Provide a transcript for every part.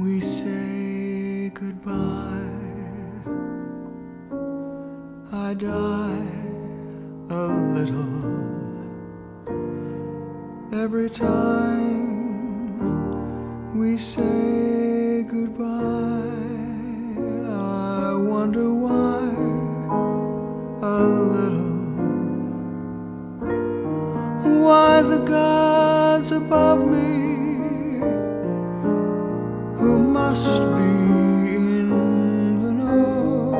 we say goodbye, I die a little every time we say goodbye. I wonder why a little, why the gods above me, who must be in the know,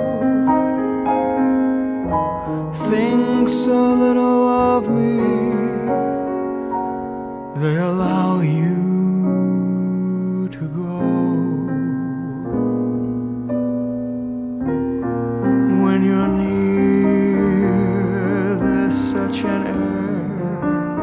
thinks a little of me, they allow you to go. When you're near, there's such an air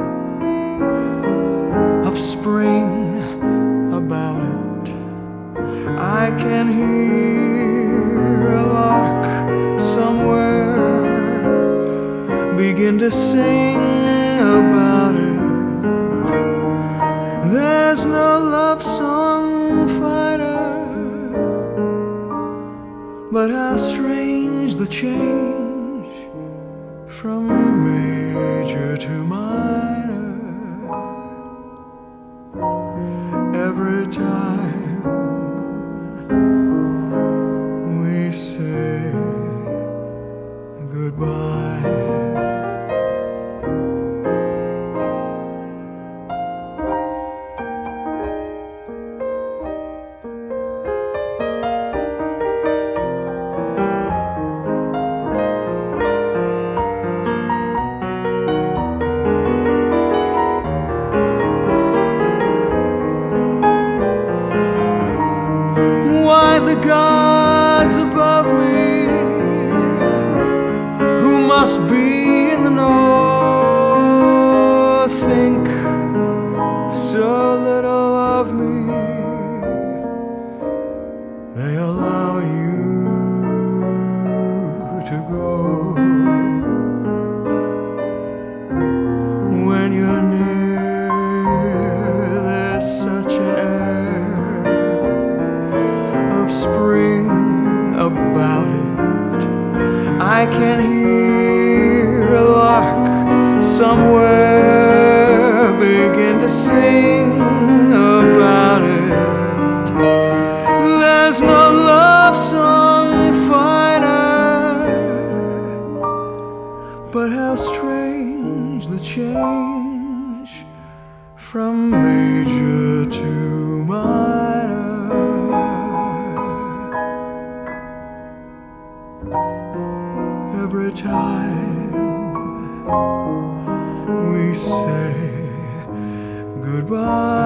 of spring about it. I can hear a lark somewhere begin to sing about it. There's no love song finer, but how strange the change from major to minor every time we say goodbye. Why the gods above me, who must be in the know, think so little of me, they allow you to go. When you're near, there's such an air of spring about it. I can hear a lark somewhere begin to sing about it. There's no love song finer, but how strange the change from major to minor every time we say goodbye.